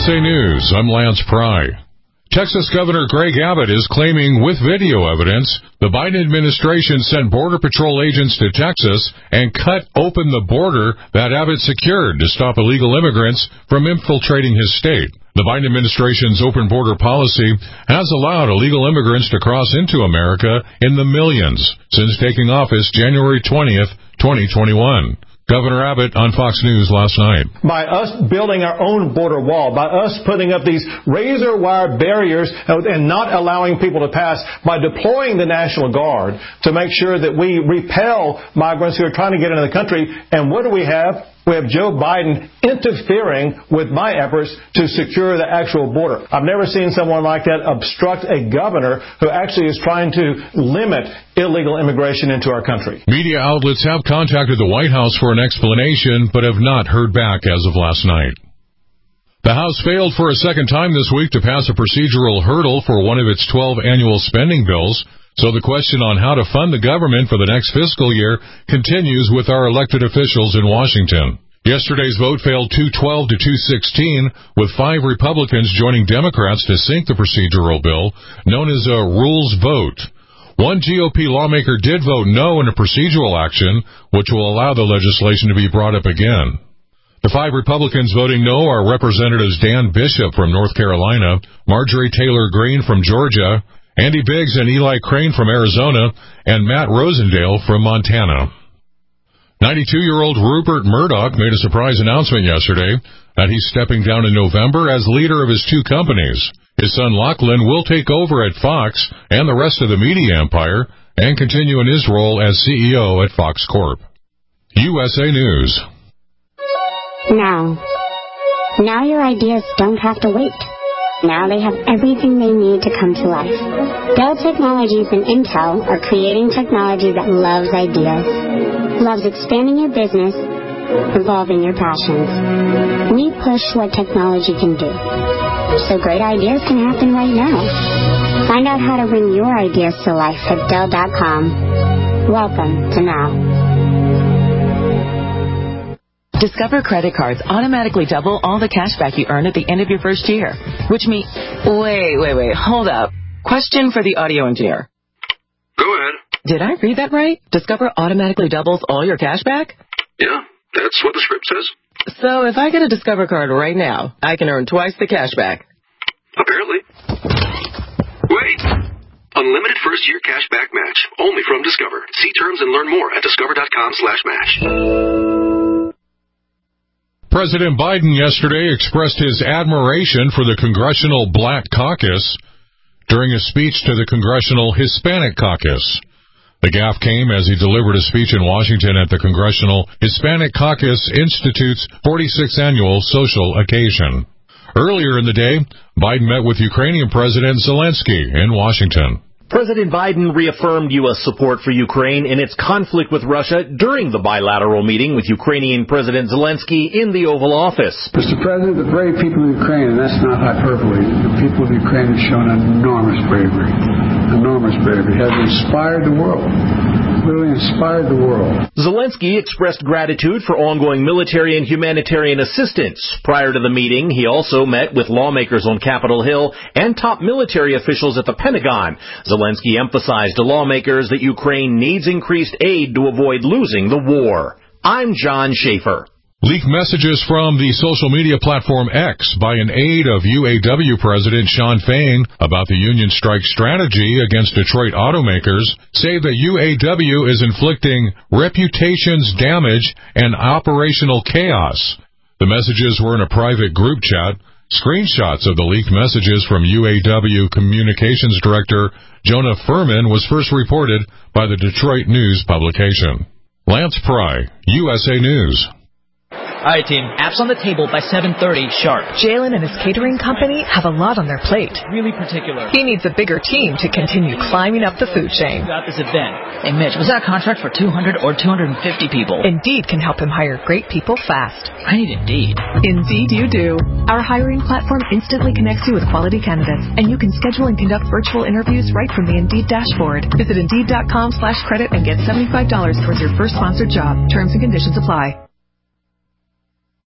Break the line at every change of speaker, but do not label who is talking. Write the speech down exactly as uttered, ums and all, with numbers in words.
S A News, I'm Lance Pry. Texas Governor Greg Abbott is claiming with video evidence the Biden administration sent Border Patrol agents to Texas and cut open the border that Abbott secured to stop illegal immigrants from infiltrating his state. The Biden administration's open border policy has allowed illegal immigrants to cross into America in the millions since taking office January twentieth, twenty twenty-one. Governor Abbott on Fox News last night.
By us building our own border wall, by us putting up these razor wire barriers and not allowing people to pass, by deploying the National Guard to make sure that we repel migrants who are trying to get into the country. And what do we have? We have Joe Biden interfering with my efforts to secure the actual border. I've never seen someone like that obstruct a governor who actually is trying to limit illegal immigration into our country.
Media outlets have contacted the White House for an explanation, but have not heard back as of last night. The House failed for a second time this week to pass a procedural hurdle for one of its twelve annual spending bills. So the question on how to fund the government for the next fiscal year continues with our elected officials in Washington. Yesterday's vote failed two twelve to two sixteen, with five Republicans joining Democrats to sink the procedural bill, known as a rules vote. One G O P lawmaker did vote no in a procedural action, which will allow the legislation to be brought up again. The five Republicans voting no are Representatives Dan Bishop from North Carolina, Marjorie Taylor Greene from Georgia, Andy Biggs and Eli Crane from Arizona, and Matt Rosendale from Montana. ninety-two-year-old Rupert Murdoch made a surprise announcement yesterday that he's stepping down in November as leader of his two companies. His son Lachlan will take over at Fox and the rest of the media empire and continue in his role as C E O at Fox Corp. U S A News.
Now. Now your ideas don't have to wait. Now they have everything they need to come to life. Dell Technologies and Intel are creating technology that loves ideas, loves expanding your business, evolving your passions. We push what technology can do, so great ideas can happen right now. Find out how to bring your ideas to life at Dell dot com. Welcome to Now.
Discover credit cards automatically double all the cash back you earn at the end of your first year, which means... Wait, wait, wait, hold up. Question for the audio engineer.
Go ahead.
Did I read that right? Discover automatically doubles all your cash back?
Yeah, that's what the script says.
So if I get a Discover card right now, I can earn twice the cash back.
Apparently. Wait! Unlimited first-year cash back match, only from Discover. See terms and learn more at discover dot com slash match.
President Biden yesterday expressed his admiration for the Congressional Black Caucus during a speech to the Congressional Hispanic Caucus. The gaffe came as he delivered a speech in Washington at the Congressional Hispanic Caucus Institute's forty-sixth annual social occasion. Earlier in the day, Biden met with Ukrainian President Zelensky in Washington.
President Biden reaffirmed U S support for Ukraine in its conflict with Russia during the bilateral meeting with Ukrainian President Zelensky in the Oval Office.
Mister President, the brave people of Ukraine, and that's not hyperbole, the people of Ukraine have shown enormous bravery, enormous bravery, have inspired the world. Really inspired the world.
Zelensky expressed gratitude for ongoing military and humanitarian assistance. Prior to the meeting, he also met with lawmakers on Capitol Hill and top military officials at the Pentagon. Zelensky emphasized to lawmakers that Ukraine needs increased aid to avoid losing the war. I'm John Schaefer.
Leaked messages from the social media platform X by an aide of U A W President Shawn Fain about the union strike strategy against Detroit automakers say that U A W is inflicting reputations damage and operational chaos. The messages were in a private group chat. Screenshots of the leaked messages from U A W Communications Director Jonah Furman was first reported by the Detroit News publication. Lance Pry, U S A News.
All right, team. Apps on the table by seven thirty sharp.
Jalen and his catering company have a lot on their plate.
Really particular.
He needs a bigger team to continue climbing up the food chain.
Got this event. Hey, Mitch, was that a contract for two hundred or two hundred fifty people?
Indeed can help him hire great people fast.
I need Indeed.
Indeed you do. Our hiring platform instantly connects you with quality candidates, and you can schedule and conduct virtual interviews right from the Indeed dashboard. Visit Indeed dot com slash credit and get seventy-five dollars towards your first sponsored job. Terms and conditions apply.